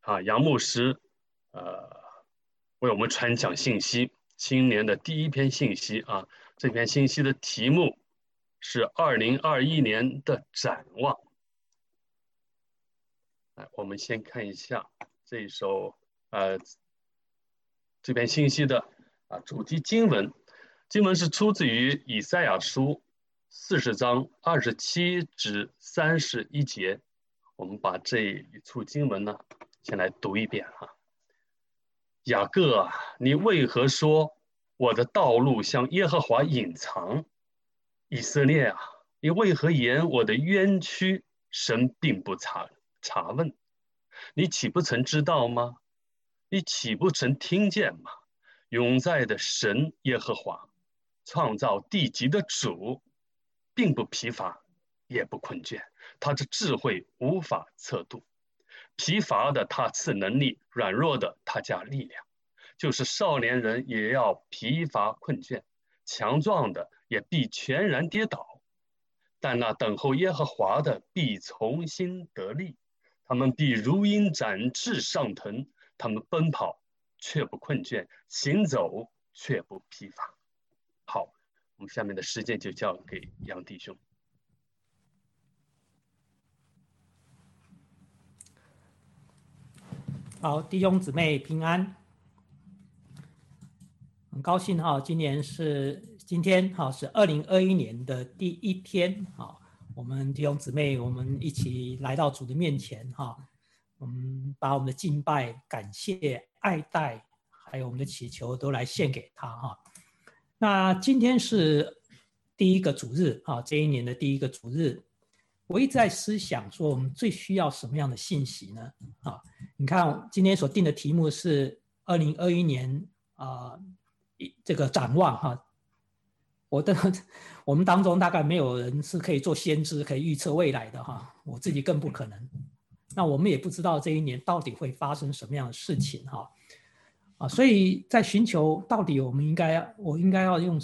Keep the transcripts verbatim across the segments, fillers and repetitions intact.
啊，杨牧师，呃，为我们传讲信息。新年的第一篇信息啊，这篇信息的题目是二零二一年的展望。来，我们先看一下这一首呃这篇信息的啊主题经文。经文是出自于以赛亚书四十章二十七至三十一节。我们把这一处经文呢，先来读一遍哈。雅各啊，你为何说我的道路向耶和华隐藏？以色列啊，你为何言我的冤屈神并不查查问？你岂不曾知道吗？你岂不曾听见吗？永在的神耶和华，创造地极的主，并不疲乏，也不困倦，他的智慧无法测度。疲乏的他赐能力，软弱的他加力量。就是少年人也要疲乏困倦，强壮的也必全然跌倒。但那等候耶和华的必重新得力，他们必如鹰展翅上腾，他们奔跑却不困倦，行走却不疲乏。好，我们下面的时间就交给杨弟兄。 好，弟兄姊妹平安。很高兴哈，今年是今天哈是二零二一年的第一天哈，我们弟兄姊妹我们一起来到主的面前哈，我们把我们的敬拜、感谢、爱戴，还有我们的祈求都来献给他哈。那今天是第一个主日哈，这一年的第一个主日，我一直在思想说，我们最需要什么样的信息呢？啊，你看今天所定的题目是二零二一年啊。呃这个展望哈，我的我们当中大概没有人是可以做先知，可以预测未来的哈，我自己更不可能。那我们也不知道这一年到底会发生什么样的事情哈，啊，所以在寻求到底我们应该，我应该要用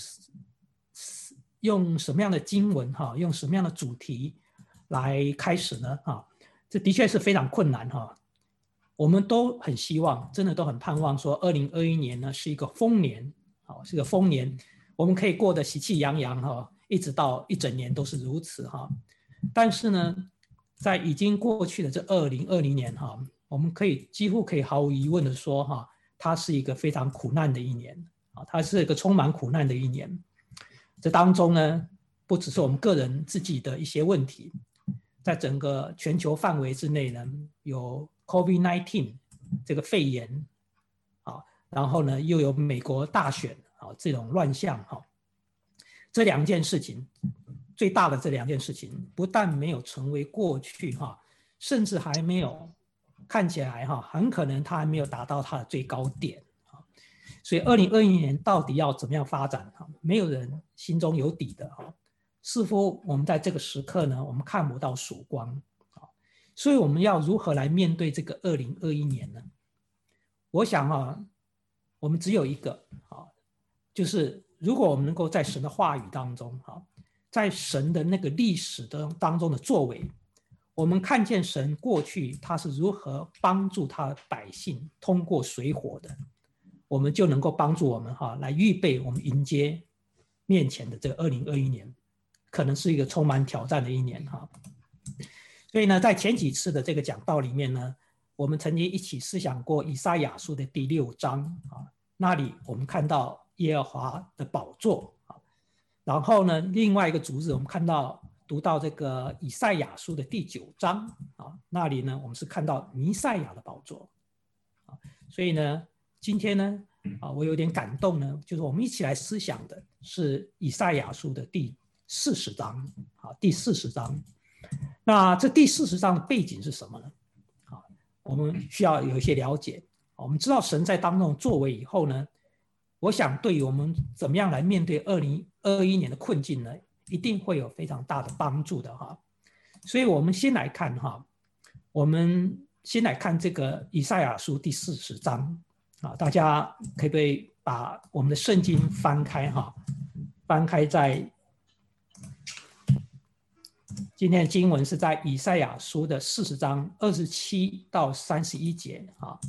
用什么样的经文哈，用什么样的主题来开始呢？哈，这的确是非常困难哈。我们都很希望，真的都很盼望说，二零二一年呢是一个丰年。好，是个丰年，我们可以过得喜气洋洋哈，一直到一整年都是如此哈。但是呢，在已经过去的这二零二零年哈，我们可以几乎可以毫无疑问的说哈，它是一个非常苦难的一年啊，它是一个充满苦难的一年。这当中呢，不只是我们个人自己的一些问题，在整个全球范围之内呢，有 COVID 十九 这个肺炎。然后呢，又有美国大选啊这种乱象哈，这两件事情最大的这两件事情，不但没有成为过去哈，甚至还没有看起来哈，很可能它还没有达到它的最高点啊。所以二零二一年到底要怎么样发展哈，没有人心中有底的哈。似乎我们在这个时刻呢，我们看不到曙光啊。所以我们要如何来面对这个二零二一年呢？我想啊。我们只有一个啊，就是如果我们能够在神的话语当中啊，在神的那个历史的当中的作为，我们看见神过去他是如何帮助他百姓通过水火的，我们就能够帮助我们哈来预备我们迎接面前的这个二零二一年，可能是一个充满挑战的一年哈。所以呢，在前几次的这个讲道里面呢。我们曾经一起思想过以赛亚书的第六章啊，那里我们看到耶和华的宝座啊，然后呢，另外一个主日我们看到读到这个以赛亚书的第九章啊，那里呢我们是看到弥赛亚的宝座啊，所以呢，今天呢啊，我有点感动呢，就是我们一起来思想的是以赛亚书的第四十章啊，第四十章。那这第四十章的背景是什么呢？我们需要有一些了解。我们知道神在当中作为以后呢，我想对于我们怎么样来面对二零二一年的困境呢，一定会有非常大的帮助的哈。所以我们先来看哈，我们先来看这个以赛亚书第四十章啊，大家可不可以把我们的圣经翻开哈？翻开在今天的经文是在以赛亚书的四十章二十七到三十一节啊。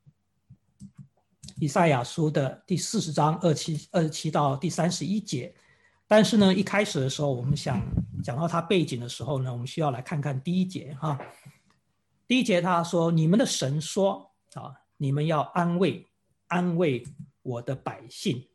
以赛亚书的第四十章二七二十七到第三十一节。但是呢，一开始的时候，我们想讲到它背景的时候呢，我们需要来看看第一节哈。第一节他说：“你们的神说啊，你们要安慰安慰我的百姓。”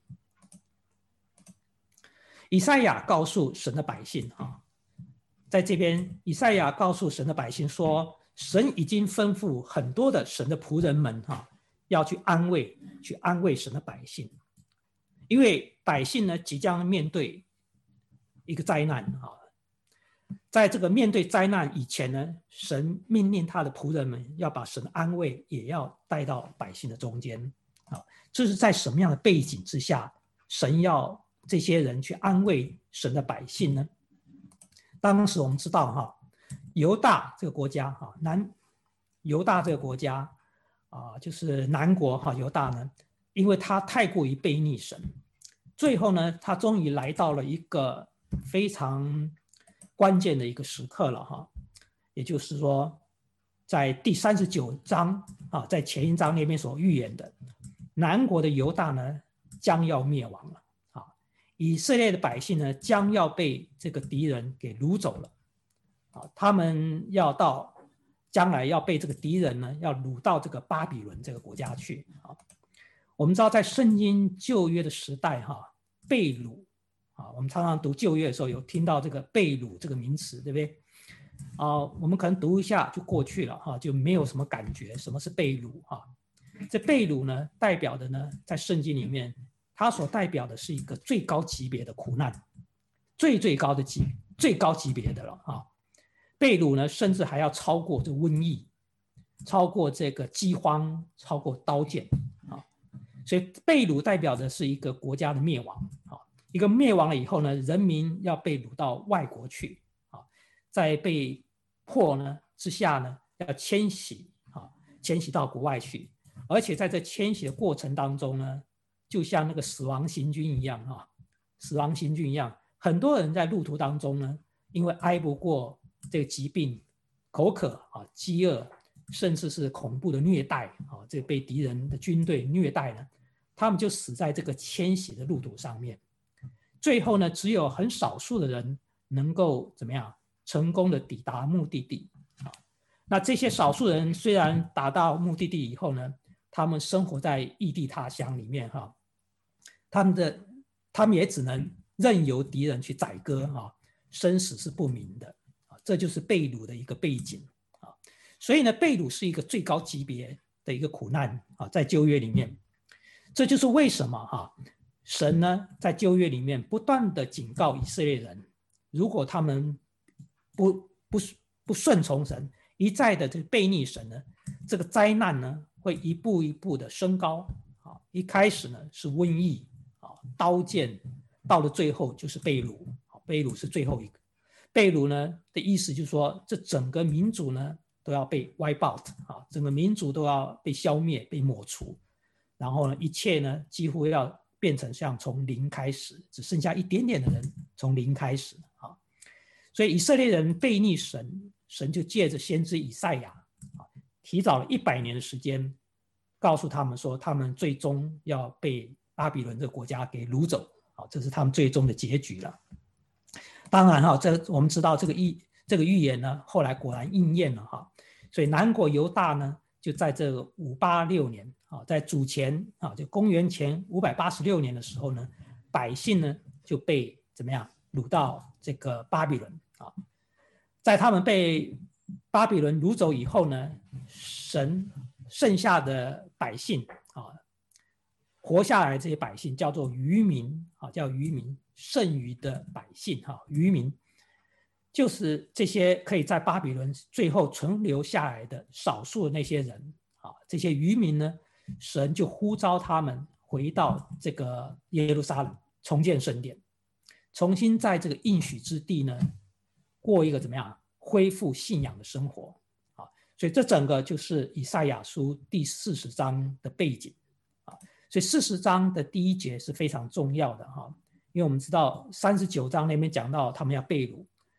以赛亚告诉神的百姓啊，在这边以赛亚告诉神的百姓说，神已经吩咐很多的神的仆人们哈，要去安慰去安慰神的百姓。因为百姓呢即将面对一个灾难啊，在这个面对灾难以前呢，神命令他的仆人们要把神的安慰也要带到百姓的中间啊。这是在什么样的背景之下，神要这些人去安慰神的百姓呢？当时我们知道哈，犹大这个国家哈，南犹大这个国家啊，就是南国哈，犹大呢，因为他太过于悖逆神，最后呢，他终于来到了一个非常关键的一个时刻了哈。也就是说，在第三十九章啊，在前一章那边所预言的，南国的犹大呢将要灭亡了啊，以色列的百姓呢将要被这个敌人给掳走了啊，他们要到将来要被这个敌人呢要掳到这个巴比伦这个国家去啊。我们知道在圣经旧约的时代哈，被掳啊，我们常常读旧约的时候有听到这个被掳这个名词，对不对？啊，我们可能读一下就过去了哈，就没有什么感觉。什么是被掳啊？这被掳呢，代表的呢，在圣经里面，它所代表的是一个最高级别的苦难，最最高的级最高级别的了啊。被掳呢，甚至还要超过这瘟疫，超过这个饥荒，超过刀剑啊。所以被掳代表的是一个国家的灭亡啊，一个灭亡了以后呢，人民要被掳到外国去啊，在被迫呢之下呢，要迁徙啊，迁徙到国外去，而且在这迁徙的过程当中呢，就像那个死亡行军一样啊，死亡行军一样，很多人在路途当中呢，因为挨不过这个疾病、口渴啊、饥饿，甚至是恐怖的虐待啊，这被敌人的军队虐待呢，他们就死在这个迁徙的路途上面。最后呢，只有很少数的人能够怎么样成功的抵达目的地啊。那这些少数人虽然达到目的地以后呢，他们生活在异地他乡里面哈，他们的他们也只能任由敌人去宰割哈，生死是不明的啊。这就是被掳的一个背景啊。所以呢，被掳是一个最高级别的一个苦难啊，在旧约里面。这就是为什么哈，神呢在旧约里面不断的警告以色列人，如果他们不不不顺从神，一再的这悖逆神呢，这个灾难呢会一步一步的升高啊。一开始呢是瘟疫啊，刀剑，到了最后就是被掳啊，被掳是最后一个。被掳呢的意思就是说，这整个民族呢都要被 wipe out 啊，整个民族都要被消灭、被抹除。然后呢，一切呢几乎要变成像从零开始，只剩下一点点的人从零开始啊。所以以色列人悖逆神，神就借着先知以赛亚啊，提早了一百年的时间，告诉他们说，他们最终要被巴比伦这个国家给掳走啊，这是他们最终的结局了。当然哈，这我们知道这个预这个预言呢，后来果然应验了哈。所以南国犹大呢，就在这个五八六年啊，在主前啊，就公元前五百八十六年的时候呢，百姓呢就被怎么样掳到这个巴比伦啊。在他们被巴比伦掳走以后呢，神剩下的百姓啊，活下来这些百姓叫做余民啊，叫余民，剩余的百姓哈，余民就是这些可以在巴比伦最后存留下来的少数的那些人啊，这些余民呢，神就呼召他们回到这个耶路撒冷，重建圣殿，重新在这个应许之地呢，过一个怎么样恢复信仰的生活啊。所以这整个就是以赛亚书第四十章的背景啊。所以四十章的第一节是非常重要的哈，因为我们知道三十九章那边讲到他们要被掳，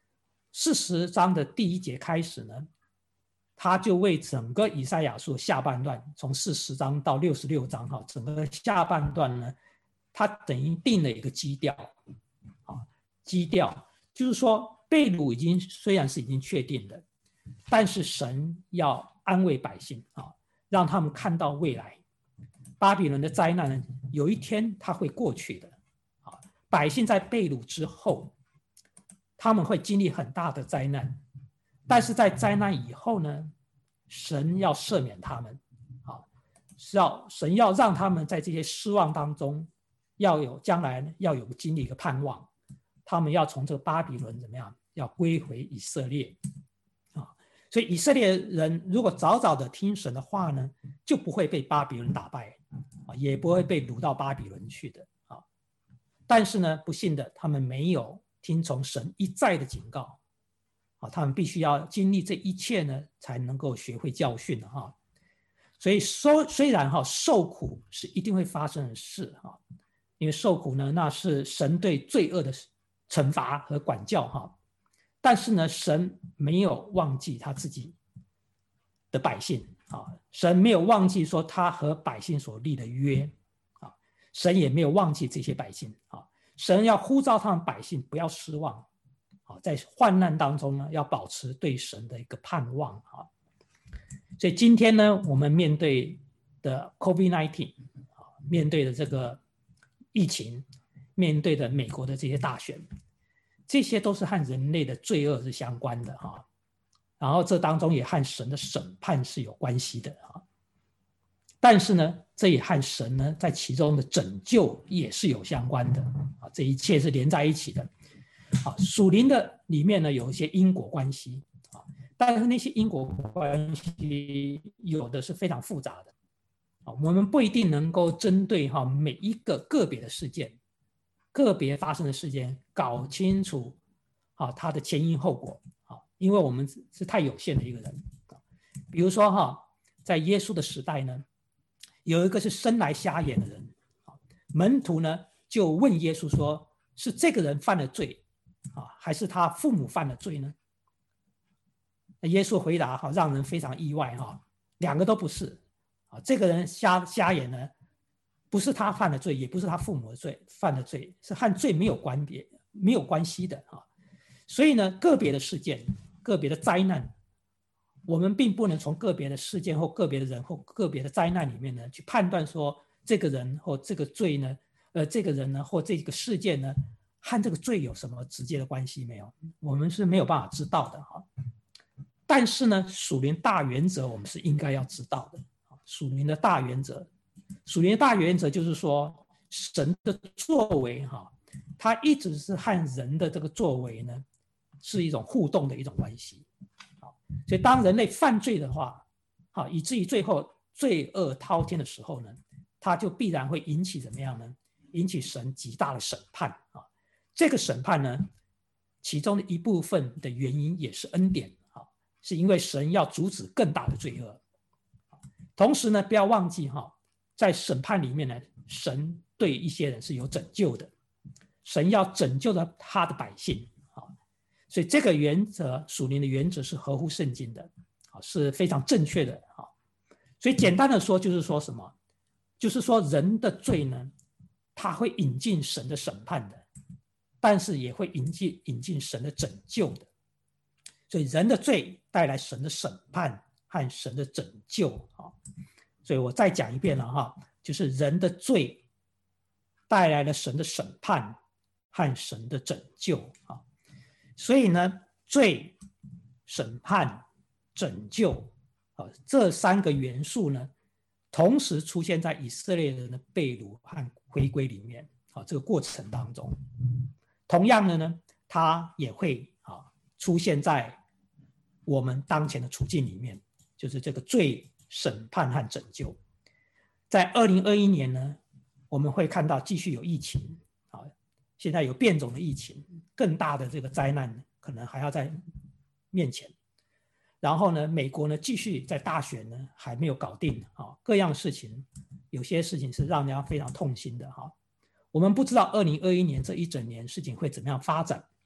四十章的第一节开始呢，他就为整个以赛亚书下半段，从四十章到六十六章哈，整个下半段呢，他等于定了一个基调，啊，基调就是说被掳已经虽然是已经确定的，但是神要安慰百姓啊，让他们看到未来，巴比伦的灾难呢，有一天它会过去的，啊，百姓在被掳之后，他们会经历很大的灾难，但是在灾难以后呢，神要赦免他们，啊，是要神要让他们在这些失望当中，要有将来要有经历一个盼望，他们要从这个巴比伦怎么样，要归回以色列，啊，所以以色列人如果早早的听神的话呢，就不会被巴比伦打败，啊，也不会被掳到巴比伦去的，啊，但是呢，不幸的他们没有听从神一再的警告，啊，他们必须要经历这一切呢，才能够学会教训哈。所以说，虽然哈受苦是一定会发生的事哈，因为受苦呢，那是神对罪恶的惩罚和管教哈。但是呢，神没有忘记他自己的百姓啊，神没有忘记说他和百姓所立的约啊，神也没有忘记这些百姓啊。神要呼召他们百姓不要失望，在患难当中呢，要保持对神的一个盼望。所以今天呢，我们面对的 COVID 十九， 面对的这个疫情，面对的美国的这些大选，这些都是和人类的罪恶是相关的，然后这当中也和神的审判是有关系的，但是呢，这也和神呢在其中的拯救也是有相关的，这一切是连在一起的。属灵的里面呢有一些因果关系，但是那些因果关系有的是非常复杂的，我们不一定能够针对每一个个别的事件，个别发生的事件搞清楚它的前因后果，因为我们是太有限的一个人。比如说在耶稣的时代呢，有一个是生来瞎眼的人，门徒呢就问耶稣说，是这个人犯了罪还是他父母犯了罪呢？耶稣回答让人非常意外，两个都不是。这个人 瞎, 瞎眼呢，不是他犯了罪，也不是他父母的罪犯了罪，是和罪没有关别没有关系的。所以呢，个别的事件，个别的灾难，我们并不能从个别的事件或个别的人或个别的灾难里面呢，去判断说这个人或这个罪呢，呃，这个人呢或这个事件呢，和这个罪有什么直接的关系没有？我们是没有办法知道的哈。但是呢，属灵大原则我们是应该要知道的。属灵的大原则，属灵的大原则就是说，神的作为哈，它一直是和人的这个作为呢，是一种互动的一种关系。所以当人类犯罪的话，好，以至于最后罪恶滔天的时候呢，它就必然会引起怎么样呢？引起神极大的审判啊！这个审判呢，其中的一部分的原因也是恩典啊，是因为神要阻止更大的罪恶。同时呢，不要忘记哈，在审判里面呢，神对一些人是有拯救的，神要拯救的他的百姓啊，所以这个原则，属灵的原则是合乎圣经的啊，是非常正确的啊。所以简单的说，就是说什么？就是说人的罪呢，他会引进神的审判的，但是也会引进引进神的拯救的。所以人的罪带来神的审判和神的拯救啊。所以我再讲一遍了哈，就是人的罪带来了神的审判和神的拯救啊。所以呢，罪、审判、拯救啊，这三个元素呢，同时出现在以色列人的被掳和回归里面啊，这个过程当中，同样的呢，它也会啊出现在我们当前的处境里面，就是这个罪、审判和拯救。在二零二一年呢，我们会看到继续有疫情啊，现在有变种的疫情，更大的这个灾难可能还要在面前。然后呢，美国呢继续在大选呢还没有搞定啊，各样事情，有些事情是让人家非常痛心的哈。我们不知道二零二一年这一整年事情会怎么样发展，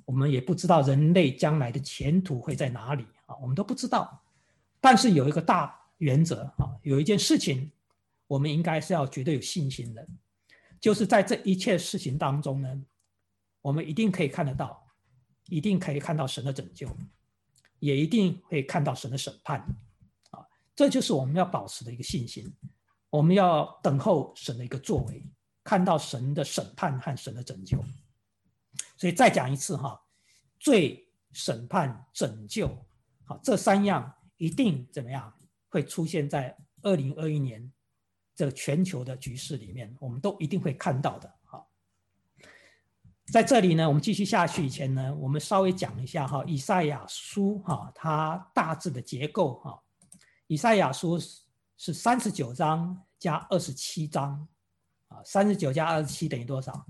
我们也不知道人类将来的前途会在哪里啊，我们都不知道。但是有一个大原则啊，有一件事情我们应该是要绝对有信心的，就是在这一切事情当中呢，我们一定可以看得到，一定可以看到神的拯救，也一定会看到神的审判啊，这就是我们要保持的一个信心。我们要等候神的一个作为，看到神的审判和神的拯救。所以再讲一次哈，罪、审判、拯救，好，这三样一定怎么样会出现在二零二一年这个全球的局势里面，我们都一定会看到的。好，在这里呢，我们继续下去以前呢，我们稍微讲一下哈，以赛亚书哈，它大致的结构哈。以赛亚书是三十九章加二十七章啊，三十九加二十七等于多少？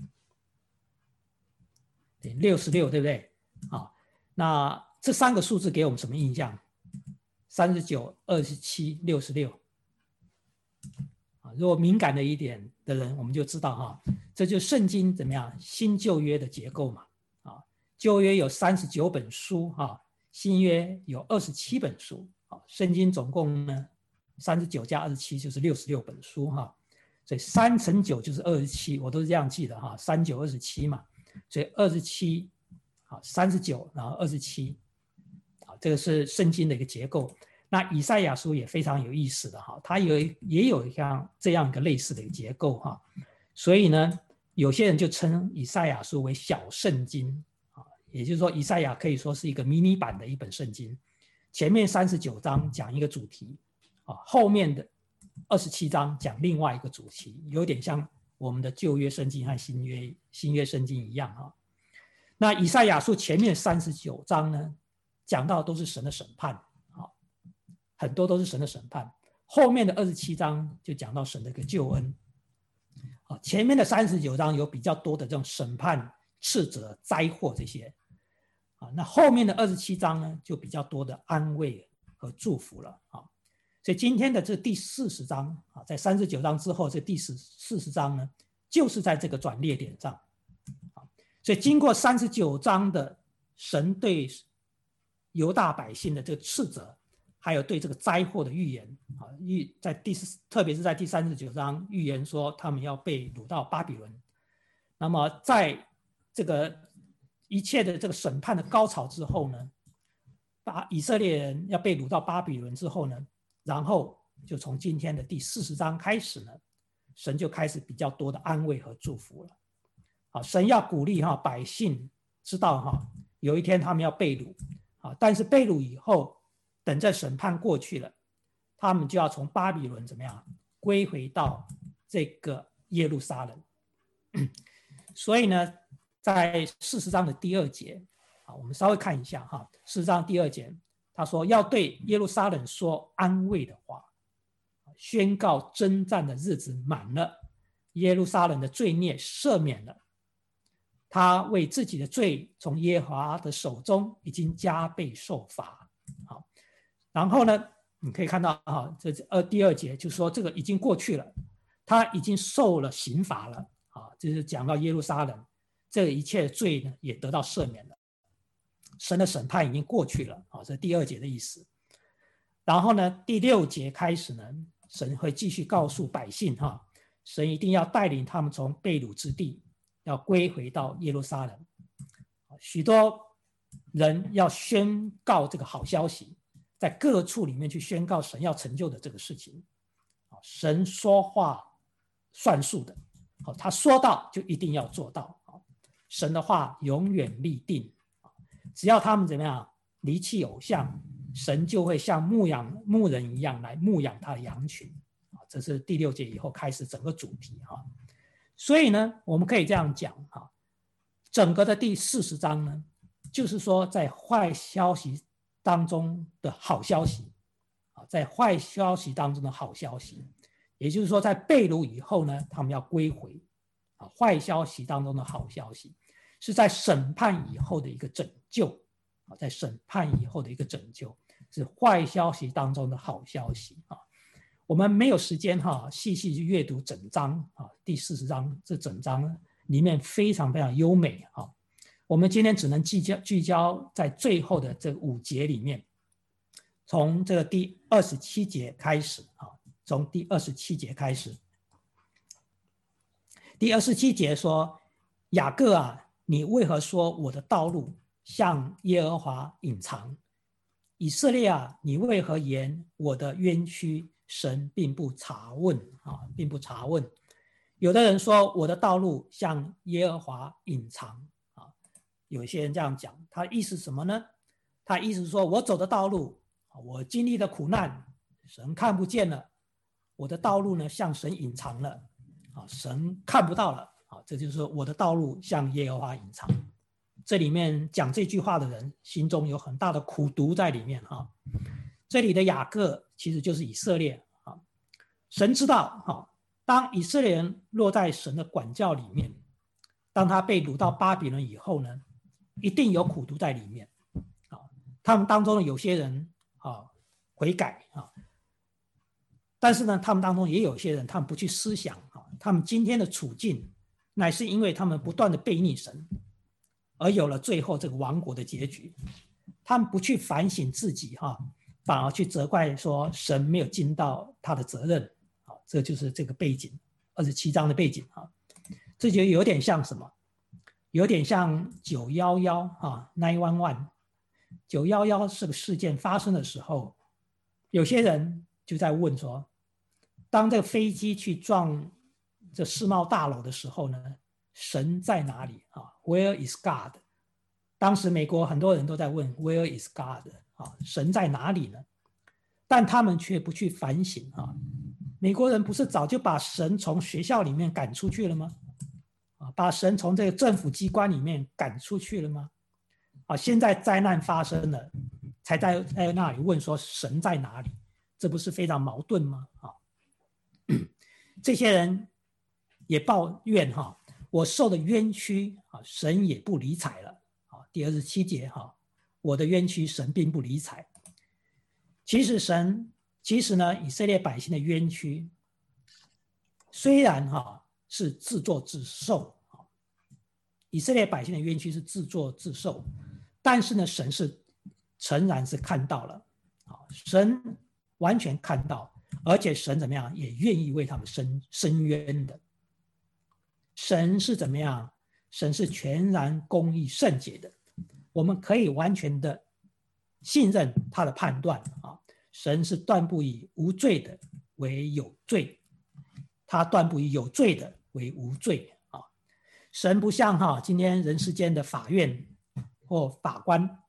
对，六十六，对不对？啊，那这三个数字给我们什么印象？三十九、二十七、六十六。啊，如果敏感的一点的人，我们就知道哈，这就是圣经怎么样新旧约的结构嘛。啊，旧约有三十九本书哈，新约有二十七本书。啊，圣经总共呢？三十九加二十七就是六十六本书哈，所以三乘九就是二十七，我都是这样记的哈，三九二十七嘛，所以二十七，好，三十九然后二十七，好，这个是圣经的一个结构。那以赛亚书也非常有意思的哈，它有也有像这样一个类似的一个结构哈，所以呢，有些人就称以赛亚书为小圣经啊，也就是说以赛亚可以说是一个迷你版的一本圣经，前面三十九章讲一个主题。后面的二十七章讲另外一个主题，有点像我们的旧约圣经和新约新约圣经一样啊。那以赛亚书前面三十九章呢，讲到都是神的审判啊，很多都是神的审判。后面的二十七章就讲到神的一个救恩啊。前面的三十九章有比较多的这种审判、斥责、灾祸这些啊，那后面的二十七章呢，就比较多的安慰和祝福了啊。所以今天的这第四十章啊，在三十九章之后，这第四十章呢，就是在这个转捩点上。所以经过三十九章的神对犹大百姓的这个斥责，还有对这个灾祸的预言啊，预在第特别是在第三十九章预言说他们要被掳到巴比伦。那么在这个一切的这个审判的高潮之后呢，把以色列人要被掳到巴比伦之后呢，然后就从今天的第四十章开始呢，神就开始比较多的安慰和祝福了。好，神要鼓励哈百姓知道哈，有一天他们要被掳，啊，但是被掳以后，等这审判过去了，他们就要从巴比伦怎么样归回到这个耶路撒冷。所以呢，在四十章的第二节，啊，我们稍微看一下哈，四十章第二节。他说要对耶路撒冷说安慰的话，宣告征战的日子满了，耶路撒冷的罪孽赦免了，他为自己的罪从耶和华的手中已经加倍受罚。好，然后呢，你可以看到哈，这呃第二节就是说这个已经过去了，他已经受了刑罚了啊，就是讲到耶路撒冷这一切罪呢也得到赦免了。神的审判已经过去了啊，这是第二节的意思。然后呢，第六节开始呢，神会继续告诉百姓哈，神一定要带领他们从被掳之地要归回到耶路撒冷。许多人要宣告这个好消息，在各处里面去宣告神要成就的这个事情。神说话算数的，他说到就一定要做到，神的话永远立定。只要他们怎么样离弃偶像，神就会像牧养牧人一样来牧养他的羊群。这是第六节以后开始整个主题。所以呢，我们可以这样讲，整个的第四十章呢，就是说在坏消息当中的好消息，在坏消息当中的好消息，也就是说在被掳以后呢，他们要归回。坏消息当中的好消息是在审判以后的一个拯救，在审判以后的一个拯救，是坏消息当中的好消息。我们没有时间细细去阅读整章，第四十章这整章里面非常非常优美。 我们今天只能聚焦聚焦在最后的这五节里面，从这个第二十七节开始啊，从第二十七节开始。第二十七节说：雅各啊，你为何说我的道路向耶和华隐藏？以色列啊，你为何言我的冤屈神并不查问啊，并不查问？有的人说我的道路向耶和华隐藏啊，有些人这样讲，他意思什么呢？他意思说我走的道路，我经历的苦难，神看不见了，我的道路呢向神隐藏了啊，神看不到了啊，这就是我的道路向耶和华隐藏。这里面讲这句话的人心中有很大的苦毒在里面哈。这里的雅各其实就是以色列啊，神知道哈，当以色列人落在神的管教里面，当他被掳到巴比伦以后呢，一定有苦毒在里面啊。他们当中的有些人啊悔改啊，但是呢，他们当中也有些人他们不去思想啊，他们今天的处境乃是因为他们不断的悖逆神，而有了最后这个亡国的结局。他们不去反省自己哈，反而去责怪说神没有尽到他的责任。这就是这个背景，二十七章的背景啊。这就有点像什么？有点像九一一啊 ，nine one one。九一一这个事件发生的时候，有些人就在问说，当这个飞机去撞这世贸大楼的时候呢，神在哪里啊 ？Where is God？ 当时美国很多人都在问 Where is God？ 啊，神在哪里呢？但他们却不去反省啊。美国人不是早就把神从学校里面赶出去了吗？啊，把神从这个政府机关里面赶出去了吗？啊，现在灾难发生了，才在在那里问说神在哪里？这不是非常矛盾吗？啊，这些人也抱怨哈，我受的冤屈啊，神也不理睬了啊。第二十七节哈，我的冤屈神并不理睬。其实神。其实呢，以色列百姓的冤屈，虽然哈是自作自受，以色列百姓的冤屈是自作自受，但是呢，神是诚然是看到了，神完全看到，而且神怎么样，也愿意为他们伸伸冤的。神是怎么样？神是全然公义圣洁的，我们可以完全的信任他的判断啊。神是断不以无罪的为有罪，他断不以有罪的为无罪啊。神不像哈今天人世间的法院或法官，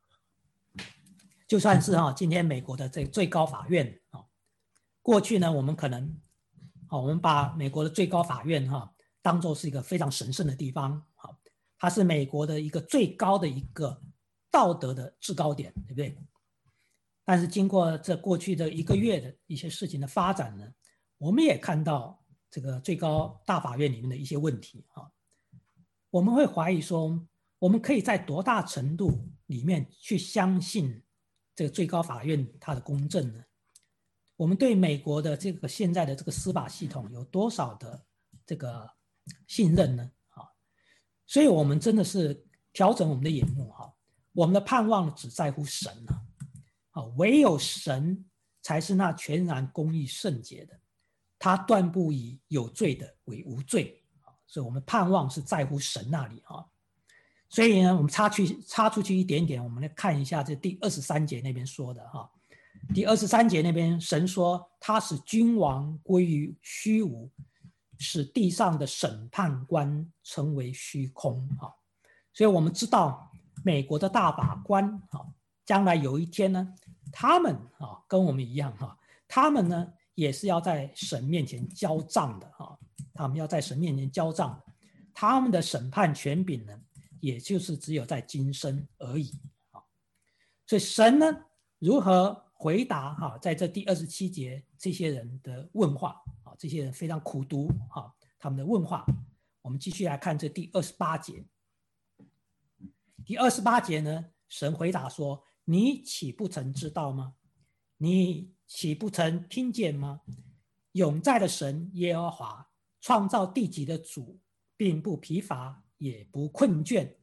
就算是哈今天美国的这最高法院啊，过去呢我们可能啊我们把美国的最高法院哈当作是一个非常神圣的地方啊，它是美国的一个最高的一个道德的制高点，对不对？但是经过这过去的一个月的一些事情的发展呢，我们也看到这个最高大法院里面的一些问题啊，我们会怀疑说，我们可以在多大程度里面去相信这个最高法院它的公正呢？我们对美国的这个现在的这个司法系统有多少的这个信任呢？啊，所以我们真的是调整我们的眼目哈，我们的盼望只在乎神啊。唯有神才是那全然公义圣洁的，他断不以有罪的为无罪，所以我们盼望是在乎神那里。所以呢，我们插去插出去一点点，我们来看一下这第二十三节那边说的哈。第二十三节那边神说他使君王归于虚无，使地上的审判官成为虚空。所以我们知道美国的大法官将来有一天呢，他们啊跟我们一样哈，他们呢也是要在神面前交账的哈，他们要在神面前交账，他们的审判权柄呢，也就是只有在今生而已啊。所以神呢如何回答哈，在这第二十七节这些人的问话啊，这些人非常苦毒哈，他们的问话，我们继续来看这第二十八节。第二十八节呢，神回答说，你岂不曾知道吗？你岂不曾听见吗？永在的神耶和华，创造地极的主，并不疲乏也不困倦，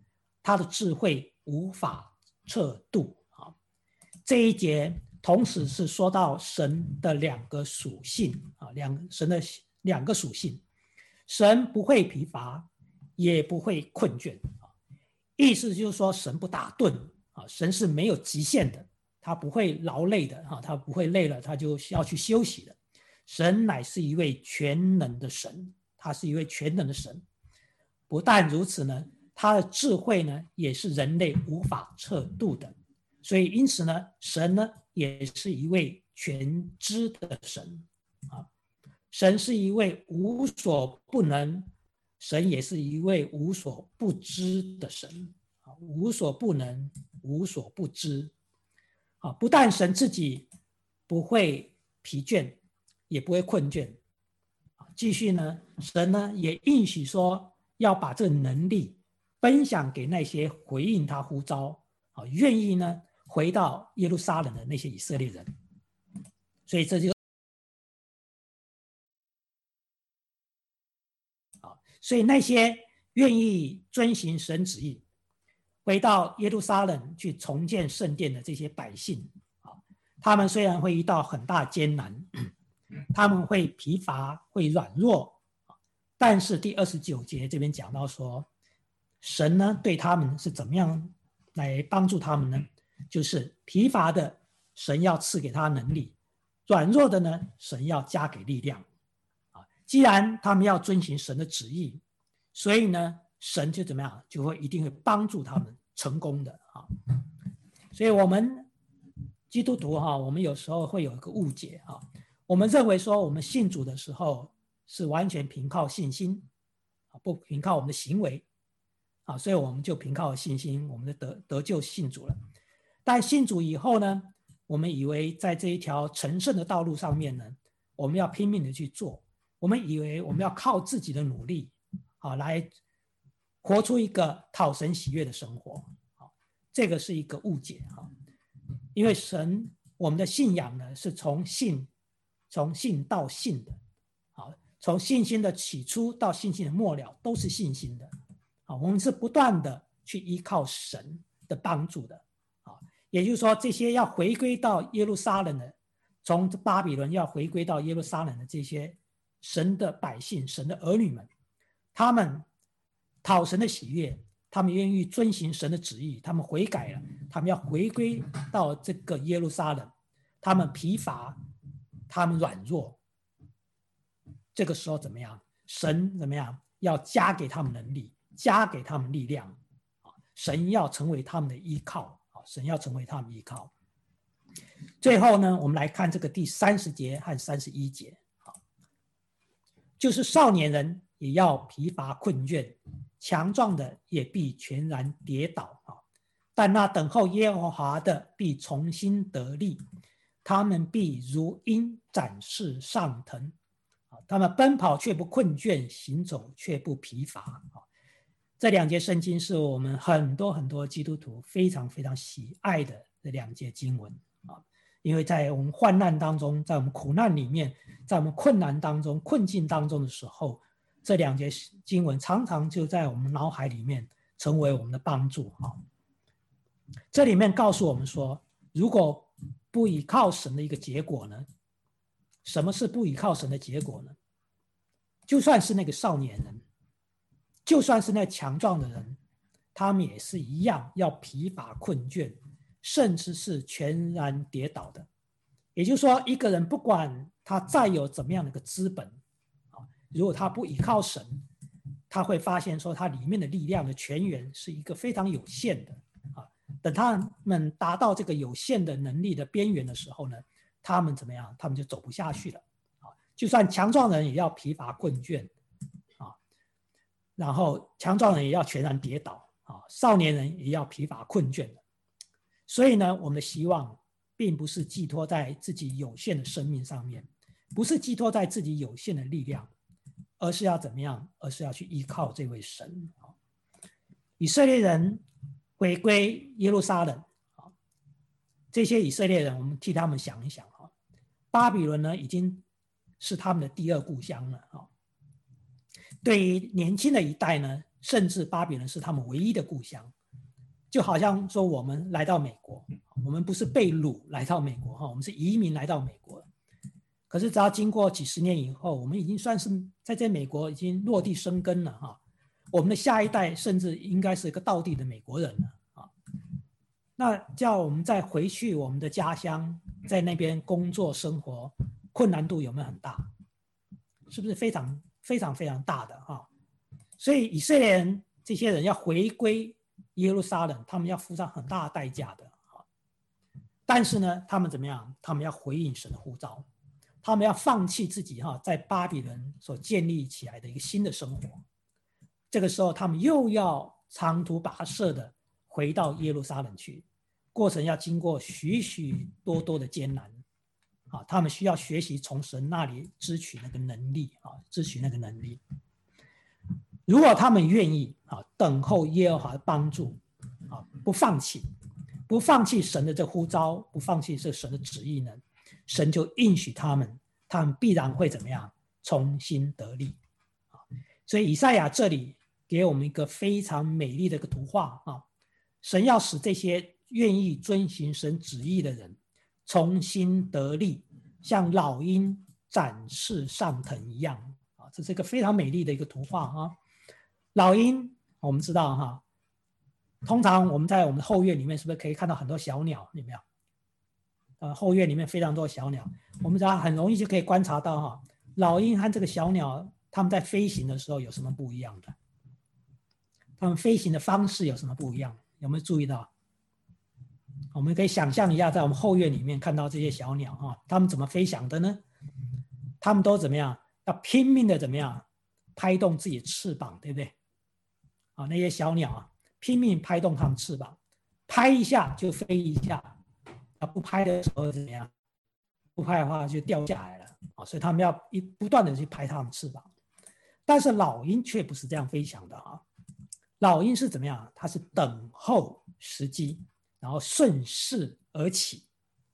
他的智慧无法测度啊。这一节同时是说到神的两个属性啊，两神的两个属性，神不会疲乏，也不会困倦啊。意思就是说，神不打盹啊，神是没有极限的，他不会劳累的啊，他不会累了他就要去休息的。神乃是一位全能的神，他是一位全能的神。不但如此呢，他的智慧呢也是人类无法测度的。所以因此呢，神呢也是一位全知的神啊。神是一位无所不能，神也是一位无所不知的神啊，无所不能，无所不知啊。不但神自己不会疲倦，也不会困倦。继续呢，神呢也应许说要把这能力分享给那些回应他呼召啊，愿意呢回到耶路撒冷的那些以色列人。所以这就啊，所以那些愿意遵行神旨意，回到耶路撒冷去重建圣殿的这些百姓啊，他们虽然会遇到很大艰难，他们会疲乏，会软弱，但是第二十九节这边讲到说，神呢对他们是怎么样来帮助他们呢？就是疲乏的，神要赐给他能力；软弱的呢，神要加给力量。既然他们要遵行神的旨意，所以呢，神就怎么样，就会一定会帮助他们成功的啊。所以我们基督徒哈，我们有时候会有一个误解啊，我们认为说我们信主的时候是完全凭靠信心，不凭靠我们的行为啊，所以我们就凭靠信心，我们的得得救信主了。但信主以后呢，我们以为在这一条成圣的道路上面呢，我们要拼命的去做，我们以为我们要靠自己的努力啊，来活出一个讨神喜悦的生活啊，这个是一个误解啊。因为神，我们的信仰呢是从信，从信到信的，啊，从信心的起初到信心的末了都是信心的，啊，我们是不断的去依靠神的帮助的。也就是说，这些要回归到耶路撒冷的，从巴比伦要回归到耶路撒冷的这些神的百姓、神的儿女们，他们讨神的喜悦，他们愿意遵行神的旨意，他们悔改了，他们要回归到这个耶路撒冷，他们疲乏，他们软弱，这个时候怎么样？神怎么样？要加给他们能力，加给他们力量，神要成为他们的依靠。神要成为他们依靠。最后呢，我们来看这个第三十节和三十一节，就是少年人也要疲乏困倦，强壮的也必全然跌倒，但那等候耶和华的必重新得力，他们必如鹰展翅上腾，他们奔跑却不困倦，行走却不疲乏。这两节圣经是我们很多很多基督徒非常非常喜爱的这两节经文啊，因为在我们患难当中，在我们苦难里面，在我们困难当中、困境当中的时候，这两节经文常常就在我们脑海里面成为我们的帮助啊。这里面告诉我们说，如果不依靠神的一个结果呢？什么是不依靠神的结果呢？就算是那个少年人，就算是那强壮的人，他们也是一样要疲乏困倦，甚至是全然跌倒的。也就是说，一个人不管他再有怎么样的一个资本，如果他不依靠神，他会发现说他里面的力量的泉源是一个非常有限的。等他们达到这个有限的能力的边缘的时候呢，他们怎么样？他们就走不下去了。就算强壮人也要疲乏困倦，然后强壮人也要全然跌倒，少年人也要疲乏困倦。所以呢，我们的希望并不是寄托在自己有限的生命上面，不是寄托在自己有限的力量，而是要怎么样？而是要去依靠这位神。以色列人回归耶路撒冷，这些以色列人，我们替他们想一想，巴比伦呢已经是他们的第二故乡了。对于年轻的一代呢，甚至巴比伦是他们唯一的故乡。 就好像说我们来到美国，我们不是被掳来到美国哈，我们是移民来到美国。可是只要经过几十年以后，我们已经算是在这美国已经落地生根了哈。我们的下一代甚至应该是一个道地的美国人了啊。那叫我们再回去我们的家乡，在那边工作生活，困难度有没有很大？是不是非常非常非常大的哈？所以以色列人这些人要回归耶路撒冷，他们要付上很大的代价的啊。但是呢，他们怎么样？他们要回应神的呼召。他们要放弃自己哈在巴比伦所建立起来的一个新的生活，这个时候他们又要长途跋涉的回到耶路撒冷去，过程要经过许许多多的艰难，啊，他们需要学习从神那里支取那个能力啊，支取那个能力。如果他们愿意啊等候耶和华的帮助啊，不放弃，不放弃神的这呼召，不放弃这神的旨意呢？神就应许他们，他们必然会怎么样？重新得力。所以以赛亚这里给我们一个非常美丽的一个图画啊，神要使这些愿意遵行神旨意的人重新得力，像老鹰展翅上腾一样啊，这是一个非常美丽的一个图画啊。老鹰我们知道哈，通常我们在我们的后院里面是不是可以看到很多小鸟？有没有？呃，后院里面非常多小鸟，我们只要很容易就可以观察到哈，老鹰和这个小鸟，它们在飞行的时候有什么不一样的？它们飞行的方式有什么不一样？有没有注意到？我们可以想象一下，在我们后院里面看到这些小鸟哈，它们怎么飞翔的呢？它们都怎么样？要拼命的怎么样？拍动自己的翅膀，对不对？啊，那些小鸟啊，拼命拍动它们翅膀，拍一下就飞一下。啊，不拍的时候怎么样？不拍的话就掉下来了啊，所以他们要一不断的去拍他们翅膀。但是老鹰却不是这样飞翔的啊，老鹰是怎么样？它是等候时机，然后顺势而起。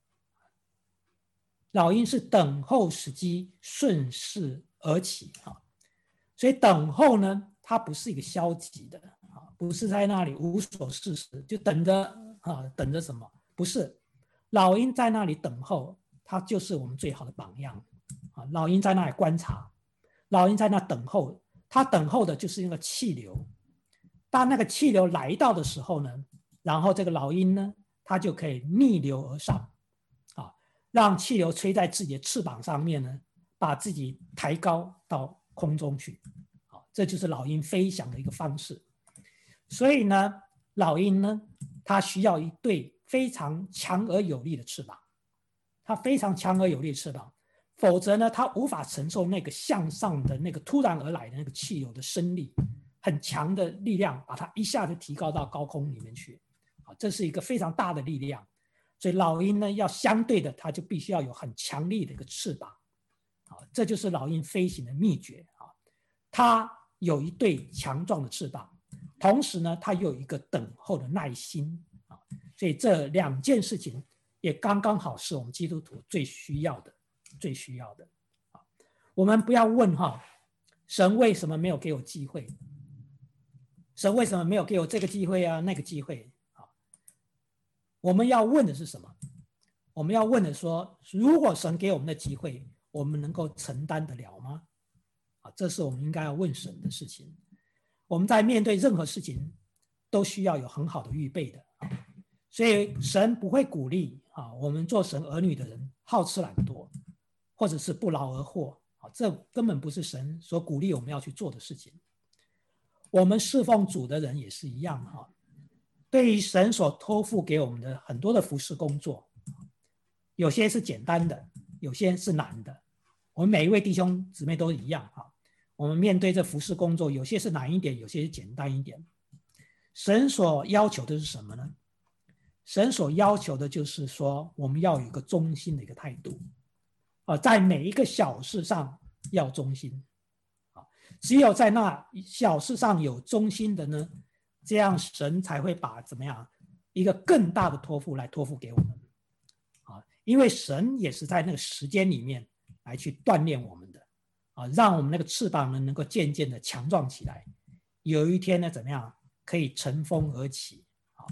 老鹰是等候时机，顺势而起啊。所以等候呢，它不是一个消极的啊，不是在那里无所事事就等着啊，等着什么？不是。老鹰在那里等候，它就是我们最好的榜样啊！老鹰在那里观察，老鹰在那等候，它等候的就是那个气流。当那个气流来到的时候呢，然后这个老鹰呢，它就可以逆流而上，啊，让气流吹在自己的翅膀上面呢，把自己抬高到空中去，啊，这就是老鹰飞翔的一个方式。所以呢，老鹰呢，它需要一对非常强而有力的翅膀，它非常强而有力的翅膀，否则呢，它无法承受那个向上的那个突然而来的那个气流的升力，很强的力量把它一下子提高到高空里面去，啊，这是一个非常大的力量。所以老鹰呢，要相对的，它就必须要有很强力的一个翅膀，啊，这就是老鹰飞行的秘诀啊。它有一对强壮的翅膀，同时呢，它又有一个等候的耐心。所以这两件事情也刚刚好是我们基督徒最需要的，最需要的。我们不要问哈，神为什么没有给我机会？神为什么没有给我这个机会啊，那个机会啊？我们要问的是什么？我们要问的说，如果神给我们的机会，我们能够承担得了吗？啊，这是我们应该要问神的事情。我们在面对任何事情，都需要有很好的预备的啊。所以神不会鼓励啊，我们做神儿女的人好吃懒惰，或者是不劳而获啊，这根本不是神所鼓励我们要去做的事情。我们侍奉主的人也是一样哈，对于神所托付给我们的很多的服事工作，有些是简单的，有些是难的。我们每一位弟兄姊妹都一样哈，我们面对这服事工作，有些是难一点，有些是简单一点。神所要求的是什么呢？神所要求的就是说，我们要有一个忠心的一个态度，啊，在每一个小事上要忠心，啊，只有在那小事上有忠心的呢，这样神才会把怎么样一个更大的托付来托付给我们，啊，因为神也是在那个时间里面来去锻炼我们的，啊，让我们那个翅膀呢能够渐渐的强壮起来，有一天呢怎么样可以乘风而起，啊。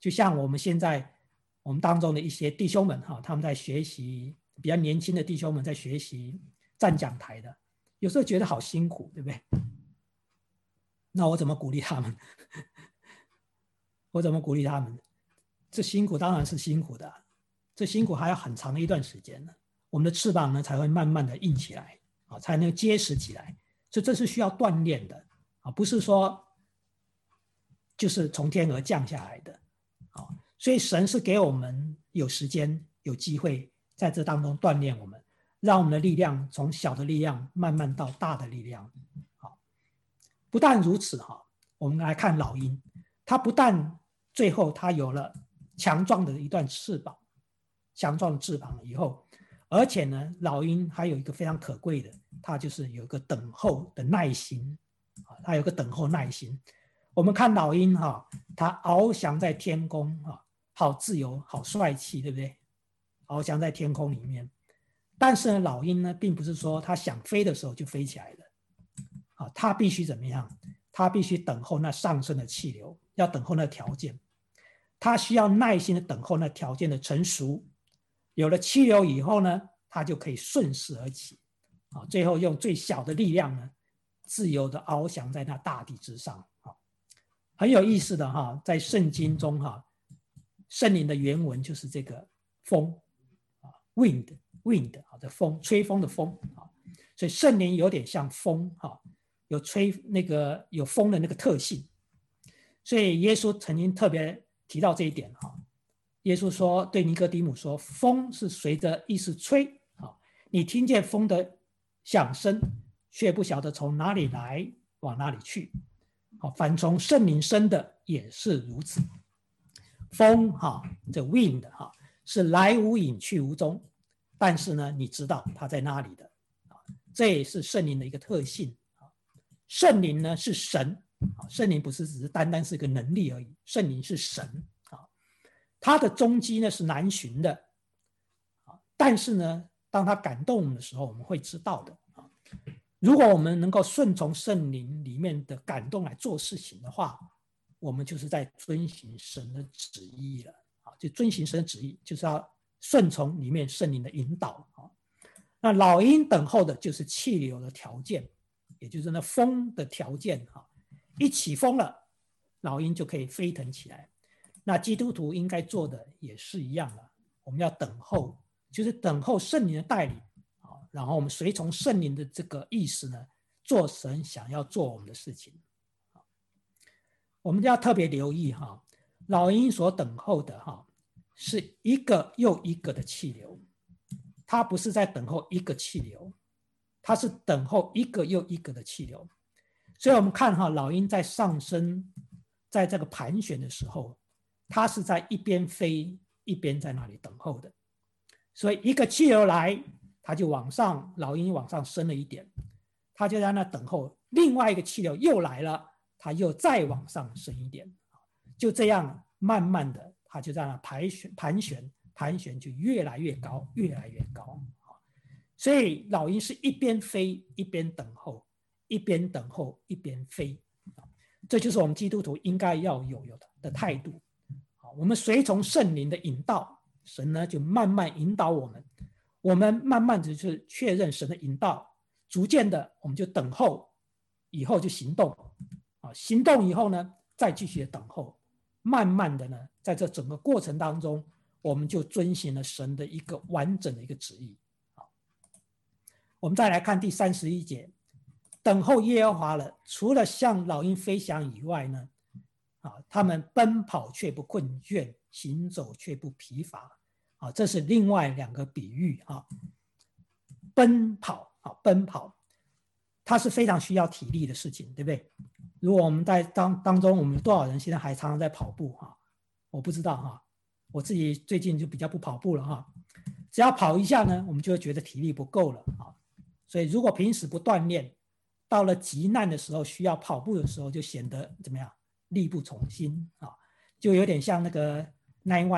就像我们现在我们当中的一些弟兄们哈，他们在学习，比较年轻的弟兄们在学习站讲台的，有时候觉得好辛苦，对不对？那我怎么鼓励他们？我怎么鼓励他们？这辛苦当然是辛苦的，这辛苦还要很长的一段时间呢。我们的翅膀呢才会慢慢的硬起来啊，才能结实起来。所以这是需要锻炼的啊，不是说就是从天而降下来的啊。所以神是给我们有时间、有机会在这当中锻炼我们，让我们的力量从小的力量慢慢到大的力量。好，不但如此哈，我们来看老鹰，它不但最后它有了强壮的一段翅膀，强壮的翅膀以后，而且呢，老鹰还有一个非常可贵的，它就是有一个等候的耐心，它有个等候耐心。我们看老鹰哈，它翱翔在天空哈，好自由，好帅气，对不对？翱翔在天空里面，但是呢，老鹰呢，并不是说它想飞的时候就飞起来了，啊，它必须怎么样？它必须等候那上升的气流，要等候那条件。他需要耐心的等候那条件的成熟，有了气流以后呢，他就可以顺势而起，啊，最后用最小的力量呢，自由的翱翔在那大地之上，啊，很有意思的哈，在圣经中哈，圣灵的原文就是这个风，啊 ，wind wind 啊，这风，吹风的风啊，所以圣灵有点像风哈，有吹那个有风的那个特性，所以耶稣曾经特别提到这一点哈，耶稣说对尼哥底母说，风是随着意思吹，你听见风的响声，却不晓得从哪里来，往哪里去。凡从圣灵生的也是如此。风哈，这 wind 哈是来无影去无踪，但是呢，你知道它在哪里的，这也是圣灵的一个特性。圣灵呢是神。圣灵不是只是单单是个能力而已，圣灵是神啊，他的踪迹呢是难寻的啊，但是呢，当他感动我们的时候，我们会知道的啊。如果我们能够顺从圣灵里面的感动来做事情的话，我们就是在遵行神的旨意了啊，就遵行神的旨意，就是要顺从里面圣灵的引导啊。那老鹰等候的就是气流的条件，也就是那风的条件哈。一起风了，老鹰就可以飞腾起来。那基督徒应该做的也是一样了，我们要等候，就是等候圣灵的带领，然后我们随从圣灵的这个意思呢，做神想要做我们的事情。我们要特别留意哈，老鹰所等候的哈，是一个又一个的气流，它不是在等候一个气流，它是等候一个又一个的气流。所以我们看哈，老鹰在上升，在这个盘旋的时候，它是在一边飞一边在那里等候的。所以一个气流来，它就往上，老鹰往上升了一点，它就在那等候。另外一个气流又来了，它又再往上升一点，就这样慢慢的，它就在那盘旋盘旋盘旋，就越来越高，越来越高。所以老鹰是一边飞一边等候。一边等候一边飞，这就是我们基督徒应该要有有 的, 的态度。我们随从圣灵的引导，神呢就慢慢引导我们，我们慢慢的就确认神的引导，逐渐的我们就等候，以后就行动，行动以后呢再继续的等候，慢慢的呢在这整个过程当中，我们就遵行了神的一个完整的一个旨意。我们再来看第三十一节。等候耶和华了，除了像老鹰飞翔以外呢，啊，他们奔跑却不困倦，行走却不疲乏，啊，这是另外两个比喻啊。奔跑啊，奔跑，它是非常需要体力的事情，对不对？如果我们在当当中，我们多少人现在还常常在跑步哈？我不知道哈，我自己最近就比较不跑步了哈。只要跑一下呢，我们就会觉得体力不够了啊。所以如果平时不锻炼，到了急难的时候，需要跑步的时候，就显得怎么样？力不从心啊，就有点像那个九一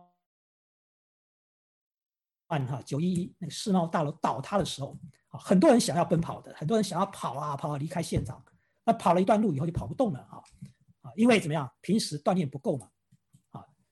一哈九一一那个世贸大楼倒塌的时候，很多人想要奔跑的，很多人想要跑啊跑啊离开现场，那跑了一段路以后就跑不动了啊啊，因为怎么样？平时锻炼不够嘛啊，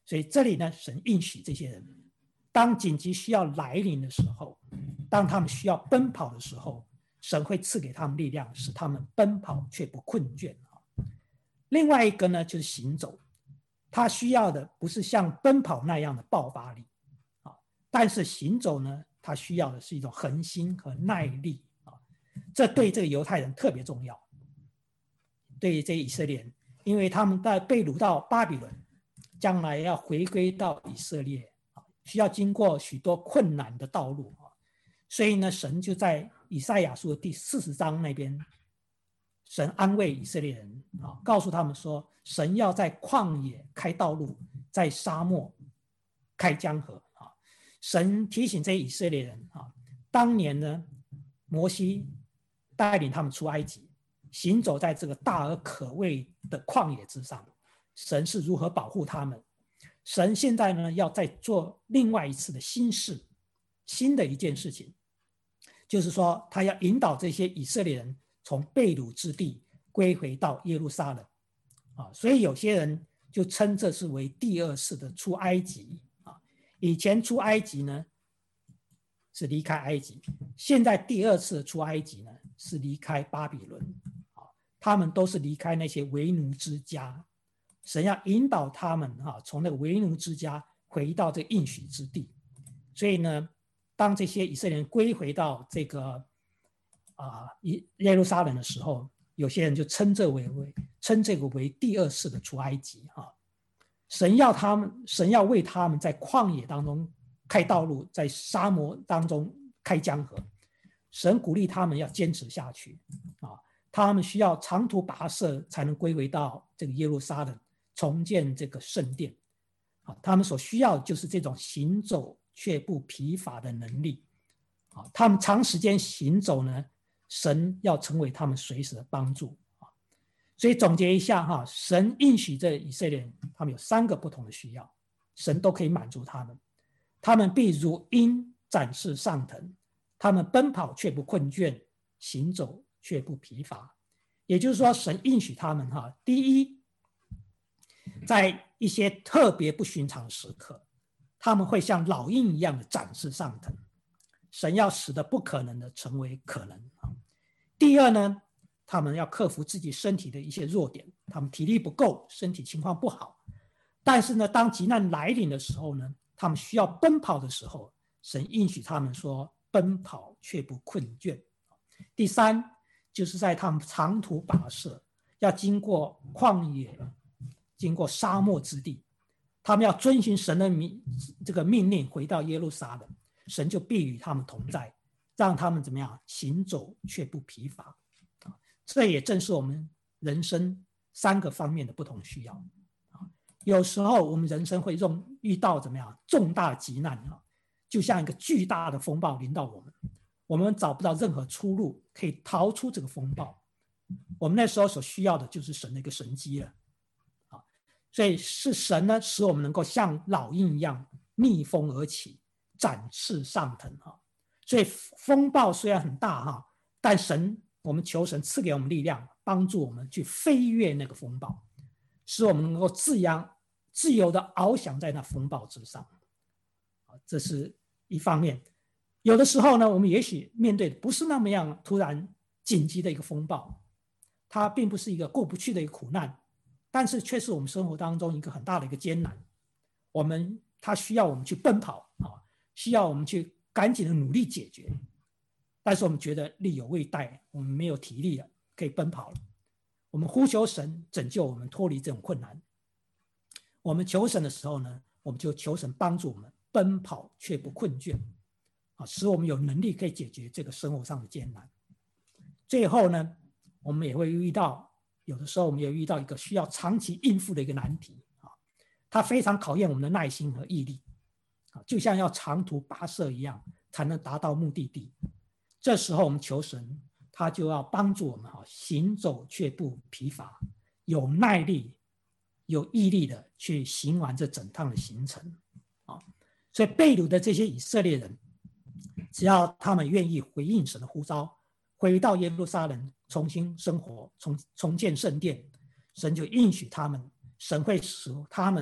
所以这里呢，神应许这些人，当紧急需要来临的时候，当他们需要奔跑的时候，神会赐给他们力量，使他们奔跑却不困倦。另外一个呢，就是行走，他需要的不是像奔跑那样的爆发力，但是行走呢，他需要的是一种恒心和耐力。这对这个犹太人特别重要，对这以色列人，因为他们在被掳到巴比伦，将来要回归到以色列，需要经过许多困难的道路，所以呢，神就在以赛亚书的第四十章那边，神安慰以色列人，告诉他们说，神要在旷野开道路，在沙漠开江河。神提醒这些以色列人，当年呢，摩西带领他们出埃及，行走在这个大而可畏的旷野之上，神是如何保护他们。神现在呢，要再做另外一次的新事，新的一件事情，就是说他要引导这些以色列人从被掳之地归回到耶路撒冷。啊，所以有些人就称这是为第二次的出埃及。啊，以前出埃及呢是离开埃及，现在第二次的出埃及呢是离开巴比伦。啊，他们都是离开那些为奴之家，神要引导他们哈，从那个为奴之家回到这个应许之地。所以呢，当这些以色列人归回到这个啊耶路撒冷的时候，有些人就称这为为称这个为第二次的出埃及哈。神要他们，神要为他们在旷野当中开道路，在沙漠当中开江河。神鼓励他们要坚持下去啊，他们需要长途跋涉才能归回到这个耶路撒冷，重建这个圣殿。啊，他们所需要的就是这种行走却不疲乏的能力。啊，他们长时间行走呢，神要成为他们随时的帮助。所以总结一下哈，神应许这以色列人，他们有三个不同的需要，神都可以满足他们。他们必如鹰展翅上腾，他们奔跑却不困倦，行走却不疲乏。也就是说，神应许他们哈，第一，在一些特别不寻常的时刻，他们会像老鹰一样的展翅上腾。神要使得不可能的成为可能。第二呢，他们要克服自己身体的一些弱点，他们体力不够，身体情况不好，但是呢，当急难来临的时候呢，他们需要奔跑的时候，神应许他们说，奔跑却不困倦。第三，就是在他们长途跋涉，要经过旷野，经过沙漠之地，他们要遵循神的命这个命令回到耶路撒冷，神就必与他们同在，让他们怎么样行走却不疲乏。这也正是我们人生三个方面的不同需要。有时候我们人生会遇到怎么样重大急难，就像一个巨大的风暴临到我们，我们找不到任何出路可以逃出这个风暴，我们那时候所需要的就是神的一个神迹了。所以是神呢，使我们能够像老鹰一样逆风而起，展翅上腾。所以风暴虽然很大，但神我们求神赐给我们力量，帮助我们去飞越那个风暴，使我们能够自扬自由的翱翔在那风暴之上。这是一方面。有的时候呢，我们也许面对的不是那么样突然紧急的一个风暴，它并不是一个过不去的一个苦难，但是却是我们生活当中一个很大的一个艰难。我们它需要我们去奔跑，需要我们去赶紧的努力解决，但是我们觉得力有未逮，我们没有体力了可以奔跑了。我们呼求神拯救我们脱离这种困难。我们求神的时候呢，我们就求神帮助我们奔跑却不困倦，使我们有能力可以解决这个生活上的艰难。最后呢，我们也会遇到，有的时候我们也遇到一个需要长期应付的一个难题，它非常考验我们的耐心和毅力，就像要长途跋涉一样才能达到目的地。这时候我们求神，他就要帮助我们行走却不疲乏，有耐力有毅力的去行完这整趟的行程。所以被掳的这些以色列人，只要他们愿意回应神的呼召，回到耶路撒冷重新生活， 重, 重建圣殿，神就应许他们，神会使他们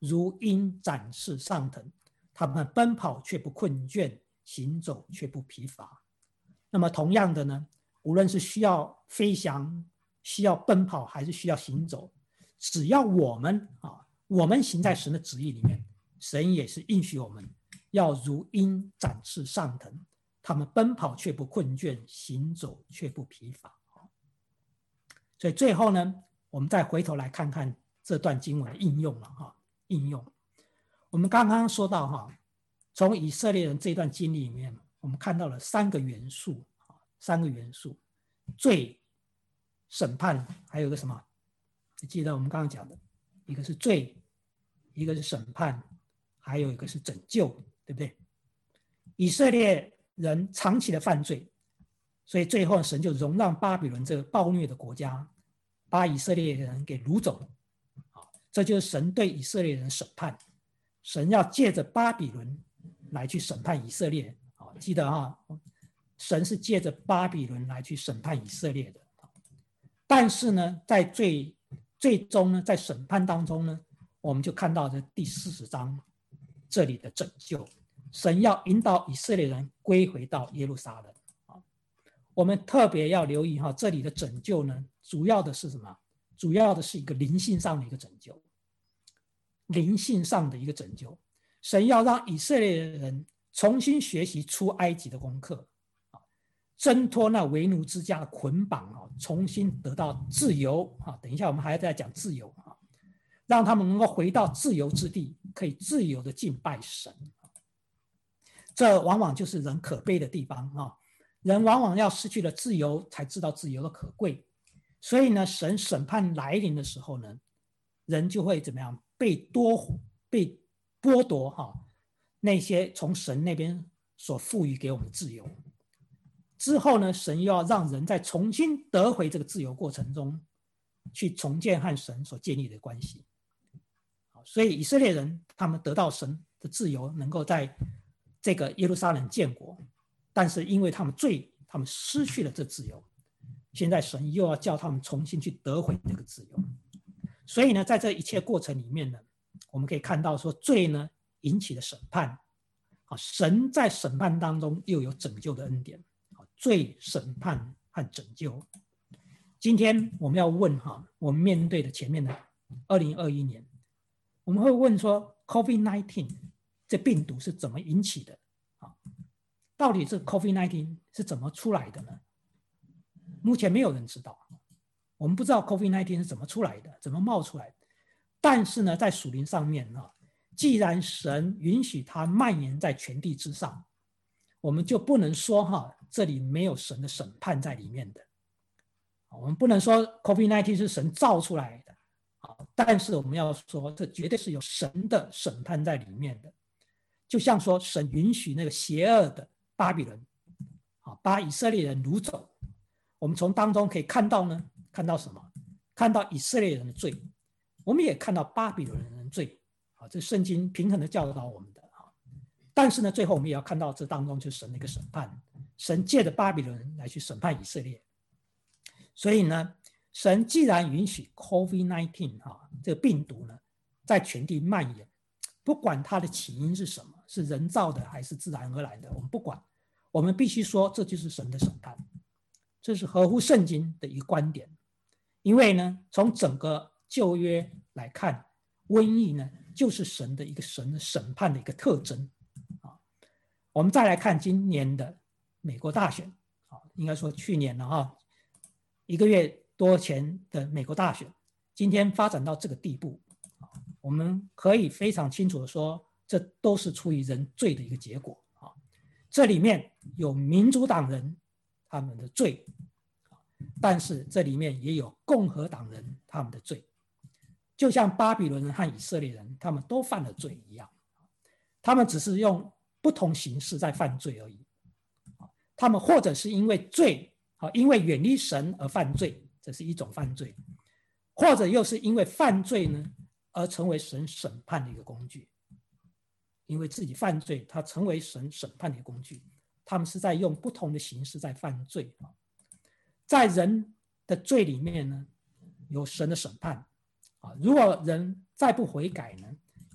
如鹰展翅上腾，他们奔跑却不困倦，行走却不疲乏。那么同样的呢，无论是需要飞翔、需要奔跑还是需要行走，只要我们啊，我们行在神的旨意里面，神也是应许我们要如鹰展翅上腾，他们奔跑却不困倦，行走却不疲乏。所以最后呢，我们再回头来看看这段经文的应用了哈。应用，我们刚刚说到哈，从以色列人这段经历里面，我们看到了三个元素，三个元素：罪、审判，还有一个什么？你记得我们刚刚讲的，一个是罪，一个是审判，还有一个是拯救，对不对？以色列人长期的犯罪，所以最后神就容让巴比伦这个暴虐的国家把以色列人给掳走了。这就是神对以色列人的审判，神要借着巴比伦来去审判以色列。记得啊，神是借着巴比伦来去审判以色列的。但是呢，在最最终呢，在审判当中呢，我们就看到这第四十章这里的拯救，神要引导以色列人归回到耶路撒冷。我们特别要留意哈，这里的拯救呢，主要的是什么？主要的是一个灵性上的一个拯救，灵性上的一个拯救。神要让以色列人重新学习出埃及的功课，挣脱那为奴之家的捆绑，重新得到自由。等一下我们还要再讲自由，让他们能够回到自由之地，可以自由的敬拜神。这往往就是人可悲的地方，人往往要失去了自由才知道自由的可贵。所以呢，神审判来临的时候呢，人就会怎么样？被多被剥夺哈那些从神那边所赋予给我们的自由。之后呢，神又要让人在重新得回这个自由过程中，去重建和神所建立的关系。所以以色列人他们得到神的自由，能够在这个耶路撒冷建国，但是因为他们罪，他们失去了这自由。现在神又要叫他们重新去得回这个自由。所以呢，在这一切过程里面呢，我们可以看到说，罪呢引起了审判，神在审判当中又有拯救的恩典，罪、审判和拯救。今天我们要问哈，我们面对的前面的二零二一年，我们会问说 COVID 十九 这病毒是怎么引起的？到底这 COVID 十九 是怎么出来的呢？目前没有人知道，我们不知道 COVID 十九 是怎么出来的，怎么冒出来的。但是呢，在属灵上面呢，既然神允许它蔓延在全地之上，我们就不能说哈，这里没有神的审判在里面的。我们不能说 COVID 十九 是神造出来的，但是我们要说，这绝对是有神的审判在里面的。就像说，神允许那个邪恶的巴比伦把以色列人掳走。我们从当中可以看到呢，看到什么？看到以色列人的罪，我们也看到巴比伦人的罪。啊，这圣经平衡的教导我们的啊。但是呢，最后我们也要看到这当中就是神的一个审判，神借着巴比伦人来去审判以色列。所以呢，神既然允许 COVID 十九 哈这个病毒呢在全地蔓延，不管它的起因是什么，是人造的还是自然而然的，我们不管，我们必须说这就是神的审判。这是合乎圣经的一个观点，因为呢，从整个旧约来看，瘟疫呢就是神的一个神的审判的一个特征啊。我们再来看今年的美国大选啊，应该说去年了哈，一个月多前的美国大选，今天发展到这个地步啊，我们可以非常清楚的说，这都是出于人罪的一个结果啊。这里面有民主党人他们的罪，但是这里面也有共和党人他们的罪，就像巴比伦人和以色列人他们都犯了罪一样，他们只是用不同形式在犯罪而已。他们或者是因为罪，因为远离神而犯罪，这是一种犯罪，或者又是因为犯罪呢而成为神审判的一个工具，因为自己犯罪，他成为神审判的一个工具。他们是在用不同的形式在犯罪。在人的罪里面呢，有神的审判。如果人再不悔改呢，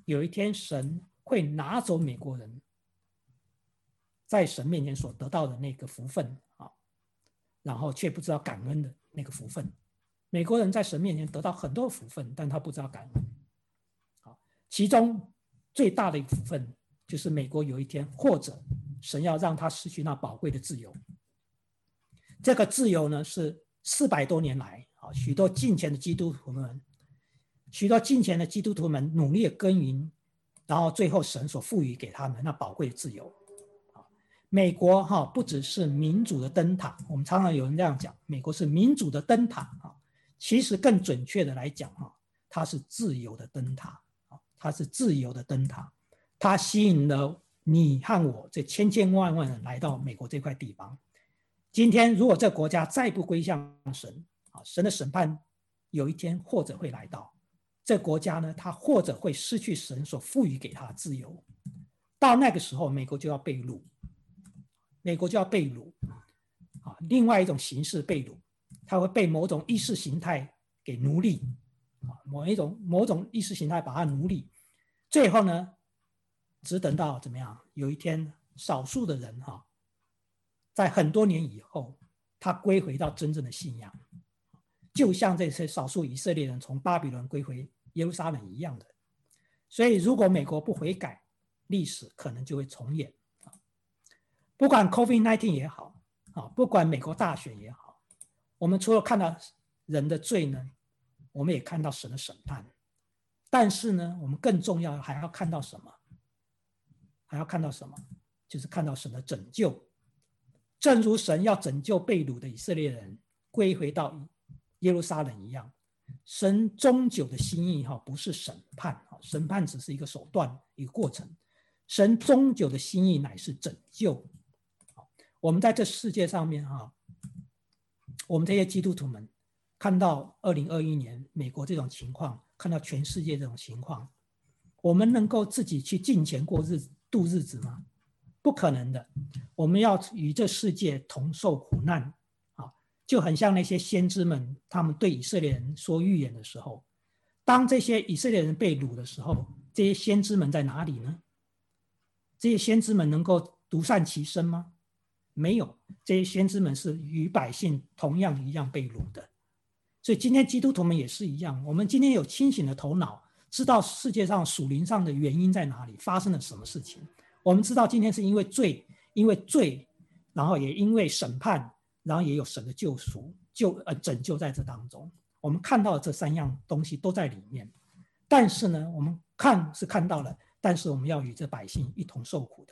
有一天神会拿走美国人在神面前所得到的那个福分啊，然后却不知道感恩的那个福分。美国人在神面前得到很多福分，但他不知道感恩。好，其中最大的一个福分就是美国有一天或者神要让他失去那宝贵的自由。这个自由呢，是四百多年来啊，许多敬虔的基督徒们，许多敬虔的基督徒们努力的耕耘，然后最后神所赋予给他们那宝贵的自由。美国哈不只是民主的灯塔，我们常常有人这样讲，美国是民主的灯塔啊，其实更准确的来讲哈，它是自由的灯塔啊，它是自由的灯塔，它吸引了你和我这千千万万人来到美国这块地方。今天如果这个国家再不归向神啊，神的审判有一天或者会来到，这个国家呢，它或者会失去神所赋予给它的自由，到那个时候，美国就要被掳。美国就要被掳啊，另外一种形式被掳，它会被某种意识形态给奴隶啊，某一种某种意识形态把它奴隶，最后呢，只等到怎么样？有一天，少数的人哈、啊，在很多年以后，他归回到真正的信仰，就像这些少数以色列人从巴比伦归回耶路撒冷一样的。所以，如果美国不悔改，历史可能就会重演。不管 COVID 十九 也好，不管美国大选也好，我们除了看到人的罪呢，我们也看到神的审判。但是呢，我们更重要还要看到什么？还要看到什么？就是看到神的拯救。正如神要拯救被掳的以色列人归回到耶路撒冷一样，神终究的心意不是审判，审判只是一个手段，一个过程。神终究的心意乃是拯救。我们在这世界上面哈，我们这些基督徒们看到二零二一年美国这种情况，看到全世界这种情况，我们能够自己去敬虔过日子度日子吗？不可能的。我们要与这世界同受苦难啊，就很像那些先知们，他们对以色列人说预言的时候，当这些以色列人被掳的时候，这些先知们在哪里呢？这些先知们能够独善其身吗？没有，这些先知们是与百姓同样一样被掳的。所以今天基督徒们也是一样，我们今天有清醒的头脑，知道世界上属灵上的原因在哪里，发生了什么事情。我们知道今天是因为罪，因为罪，然后也因为审判，然后也有神的救赎、救呃拯救在这当中。我们看到的这三样东西都在里面。但是呢，我们看是看到了，但是我们要与这百姓一同受苦的。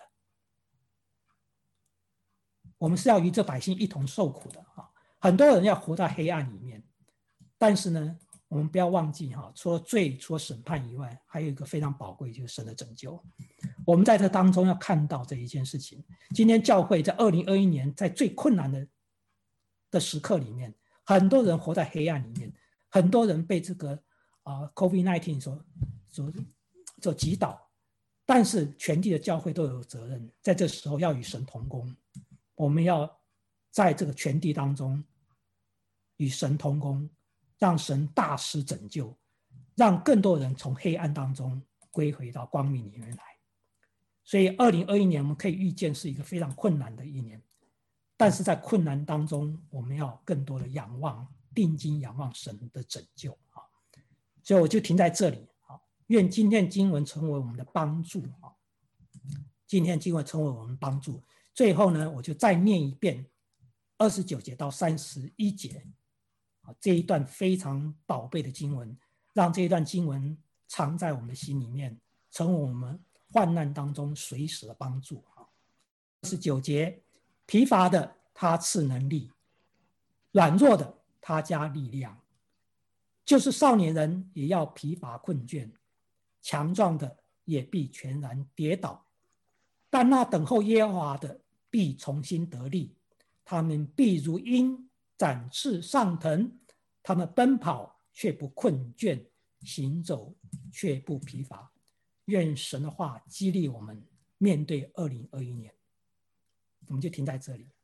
我们是要与这百姓一同受苦的啊！很多人要活在黑暗里面，但是呢，我们不要忘记哈，除了罪、除了审判以外，还有一个非常宝贵，就是神的拯救。我们在这当中要看到这一件事情。今天教会在二零二一年，在最困难的的时刻里面，很多人活在黑暗里面，很多人被这个啊、呃、COVID 十九 所所所击倒，但是全体的教会都有责任，在这时候要与神同工。我们要在这个全地当中与神同工，让神大施拯救，让更多人从黑暗当中归回到光明里面来。所以二零二一年我们可以预见是一个非常困难的一年，但是在困难当中我们要更多的仰望，定睛仰望神的拯救。所以我就停在这里。愿今天经文成为我们的帮助，今天经文成为我们帮助。最后呢，我就再念一遍二十九节到三十一节这一段非常宝贝的经文，让这一段经文藏在我们的心里面，成为我们患难当中随时的帮助。二十九节，疲乏的他赐能力，软弱的他加力量，就是少年人也要疲乏困倦，强壮的也必全然跌倒，但那等候耶和华的必重新得力，他们必如鹰展翅上腾，他们奔跑却不困倦，行走却不疲乏。愿神的话激励我们面对二零二一年。我们就停在这里。